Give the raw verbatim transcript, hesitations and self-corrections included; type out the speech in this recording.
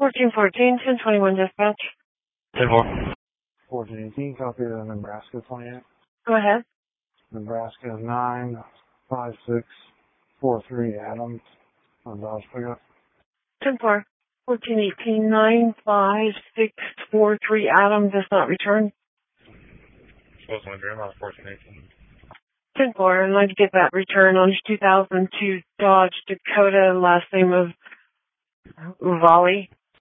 fourteen fourteen, ten twenty-one dispatch. ten four. fourteen eighteen, copy the Nebraska twenty-eight. Go ahead. Nebraska nine five six four three Adams on Dodge pickup. ten four. fourteen eighteen, nine five six four three Adam does not return. Supposed to dream on fourteen eighteen. ten four, I'd like to get that return on two thousand two Dodge Dakota, last name of Uvali.